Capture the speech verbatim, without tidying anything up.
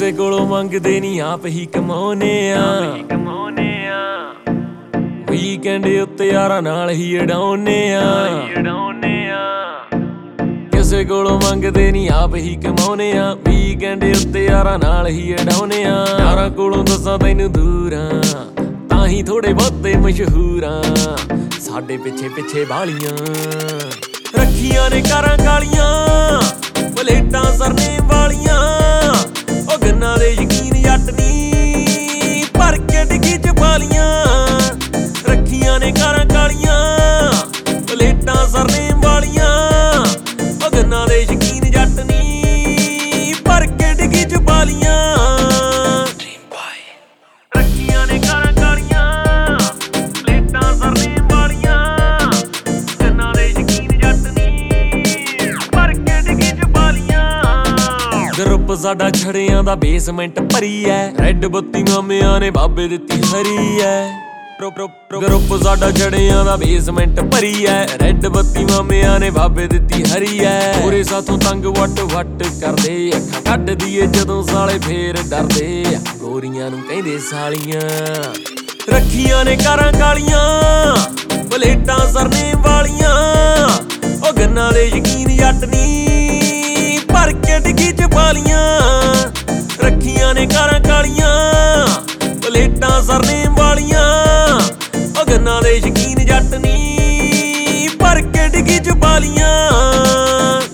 ਕਿਸੇ ਕੋਲੋਂ ਮੰਗਦੇ ਨਹੀਂ ਆਪ ਹੀ ਕਮਾਉਨੇ ਆ ਵੀਕਐਂਡ ਉੱਤੇ ਯਾਰਾਂ ਨਾਲ ਹੀ ਉਡਾਉਨੇ ਆ ਕਿਸੇ ਕੋਲੋਂ ਮੰਗਦੇ ਨਹੀਂ ਆਪ ਹੀ ਕਮਾਉਨੇ ਆ ਵੀਕਐਂਡ ਉੱਤੇ ਯਾਰਾਂ ਨਾਲ ਹੀ ਉਡਾਉਨੇ ਆ ਯਾਰਾਂ ਕੋਲੋਂ ਦੱਸਾਂ ਤੈਨੂੰ ਦੂਰਾਂ ਤਾਂ ਹੀ ਥੋੜੇ ਬਹੁਤੇ ਮਸ਼ਹੂਰ ਆ ਸਾਡੇ ਪਿੱਛੇ ਪਿੱਛੇ ਵਾਲੀਆਂ ਰੱਖੀਆਂ ਨੇ ਕਾਰਾਂ ਕਾਲੀਆਂ ਪਲੇਟਾਂ ਸਰਨੇ ਵਾਲੀਆਂ ਉਹ ਗੰਨਾ ਦੇ ਯਕੀਨ ਜੱਟ ਨੀ ਭਰ ਕੇ ਡਿੱਗੀ ਚ ਪਾਲੀਆਂ ਰੱਖੀਆਂ ਨੇ ਕਾਰਾਂ ਕਾਲੀਆਂ ਪਲੇਟਾਂ ਸਰਨੇ ਵਾਲੀਆਂ ਉਹ ਗੰਨਾ ਦੇ ਯਕੀਨ ਜੱਟ ਨੀ ਭਰ ਕੇ ਡਿੱਗੀ ਚ ਪਾਲੀਆਂ ਰੱਖੀਆਂ ਨੇ ਕਾਰਾਂ ਕਾਲੀਆਂ ਪਲੇਟਾਂ ਸਰਨੇ ਵਾਲੀਆਂ ਗੰਨਾ ਦੇ ਯਕੀਨ ਜੱਟ ਨੀ ਭਰ ਕੇ ਡਿੱਗੀ ਚ ਪਾਲੀਆਂ ਗਰੁੱਪ ਸਾਡਾ ਛੜਿਆਂ ਦਾ ਬੇਸਮੈਂਟ ਭਰੀ ਐ ਰੈੱਡ ਬੱਤੀ ਮਾਮਿਆਂ ਨੇ ਬਾਬੇ ਦਿੱਤੀ ਹਰੀ ਐ ਗਰੁੱਪ ਸਾਡਾ ਛੜਿਆਂ ਦਾ ਬੇਸਮੈਂਟ ਭਰੀ ਐ ਰੈੱਡ ਬੱਤੀ ਮਾਮਿਆਂ ਨੇ ਬਾਬੇ ਦਿੱਤੀ ਹਰੀ ਐ ਪੂਰੇ ਸਾਥੋਂ ਤੰਗ ਵੱਟ ਵੱਟ ਕਰਦੇ ਅੱਖਾਂ ਕੱਢਦੀ ਏ ਜਦੋਂ ਸਾਲੇ ਫੇਰ ਡਰਦੇ ਗੋਰੀਆਂ ਨੂੰ ਕਹਿੰਦੇ ਸਾਲੀਆਂ ਰੱਖੀਆਂ ਨੇ ਕਾਰਾਂ ਕਾਲੀਆਂ ਪਲੇਟਾਂ ਸਰਨੇ ਵਾਲੀਆਂ ਉਹ ਗੰਨਾ ਦੇ ਯਕੀਨ ਜੱਟ ਨੀ ਭਰ ਕੇ ਡਿੱਗੀ ਚ ਪਾਲੀਆਂ ਰੱਖੀਆਂ ਨੇ ਕਾਰਾਂ ਕਾਲੀਆਂ ਪਲੇਟਾਂ ਸਰਨੇ ਵਾਲੀਆਂ ਉਹ ਗੰਨਾ ਦੇ ਯਕੀਨ ਜੱਟ ਨੀ ਭਰ ਕੇ ਡਿੱਗੀ ਚ ਪਾਲੀਆਂ।